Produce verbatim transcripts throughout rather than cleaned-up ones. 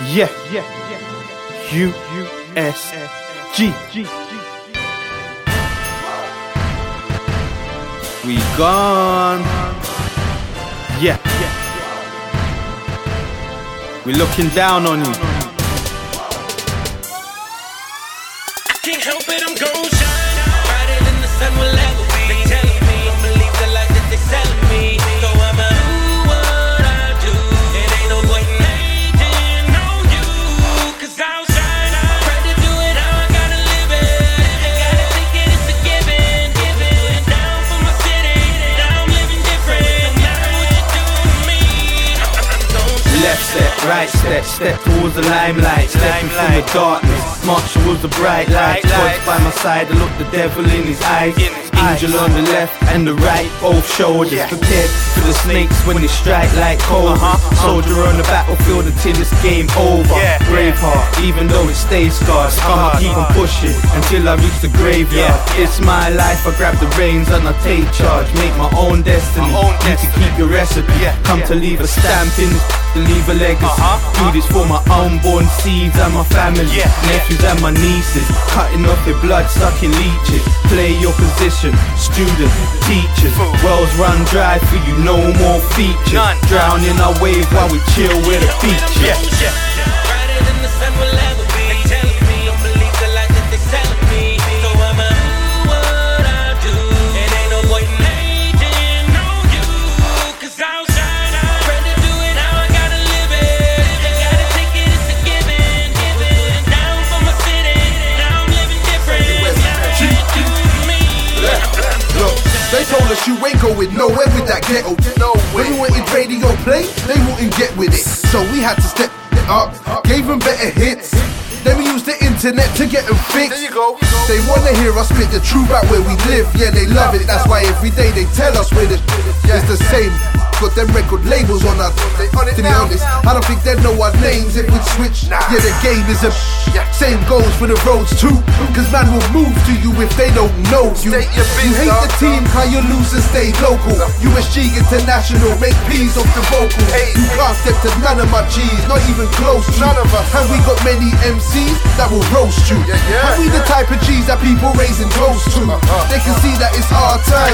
Yeah, U S G. We gone. Yeah, we looking down on you. I can't help it, I'm gon' shine brighter than the sun will ever be. They telling me, don't believe the lies that they selling me. So I'ma do what I do. It ain't no point in hating on you, cause I'll shine. Try to do it how I gotta live it. I gotta think it, it's a given. Giving down for my city. Now I'm living different. No matter what you do to me, I'm, I'm gon' shine. Left step, right step, step towards the limelight. Stepping from the darkness, march towards the bright light. God's by my side, I look the devil in his eyes. Angel on the left and the right, both shoulders. Prepared for the snakes when they strike like cobras. Soldier on the battlefield until it's game over. Braveheart, even though it stays scarred. I'ma keep on pushing until I reach the graveyard. It's my life, I grab the reins and I take charge. Make my own destiny, you can keep your recipe. Come to leave a stamp in this, to leave a legacy. Do this for my unborn seeds and my family, nephews and my nieces. Cutting off their blood, sucking leeches. Play your position, students, teachers. Wells run dry for you, no more features. Drown in our wave while we chill where the beach is. Brighter than the sun will ever be. They telling me, don't believe the lies that they selling me. So I'ma do what I do. It ain't no point in hating on you, cause I'll shine. Try to do it how I gotta live it. I gotta take it, it's a given. Giving down for my city. Now I'm living different. No matter what you do to me, Look, they told us you ain't going nowhere with that ghetto. When we wanted radio play, they wouldn't get with it. So we had to step it up, gave them better hits. Then we used the internet to get them fixed. There you go. They wanna hear us spit the truth about where we live. Yeah, they love it. That's why every day they tell us where the it's the same. Got them record labels on us. To be honest, I don't think they know our names if we switch. Yeah, the game is a same goes for the roads too. Cause man will move to you if they don't know you. You hate the team, cause you lose and stay local. U S G International, make peas off the vocal. You can't step to none of my G's, not even close to. None of us. And we got many M Cs that will roast you. And we the type of G's that people raising toast to. They can see that it's our time.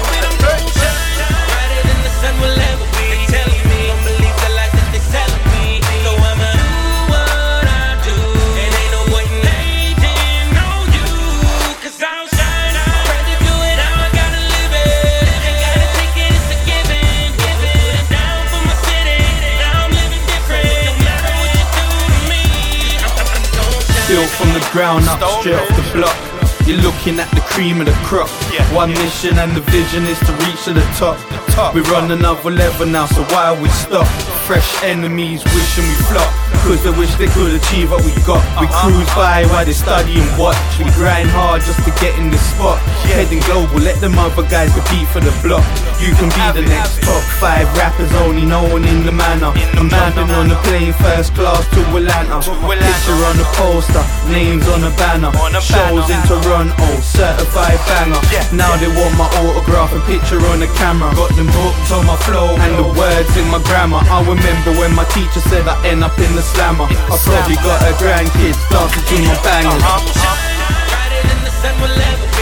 brighter than the sun will ever be. They telling me, don't believe the lies that they selling me. So I'ma do what I do. It ain't no point in hating on you, cause I'll shine. Try to do it how I gotta live it. I gotta take it, it's a given. Giving down for my city. Now I'm living different. No matter what you do to me, I'm, I'm gon' shine. Built from the ground up, straight off the block. You're looking at the cream of the crop. One mission and the vision is to reach to the top. We run another level now, so why we stop? Fresh enemies wishing we flop, cause they wish they could achieve what we got. We cruise by while they study and watch. We grind hard just to get in this spot. Heading global, let them other guys compete for the block. You can be the next top five rappers only known in the manner. I'm jumping on the plane first class to Atlanta. Picture on the poster, names on the banner. Shows in Toronto, certified banger. Now they want my autograph and picture on the camera. Got them books on my flow and the words in my grammar. I remember when my teacher said I end up in the slammer. I probably got her grandkids dancing to my bangers. Brighter than the sun will ever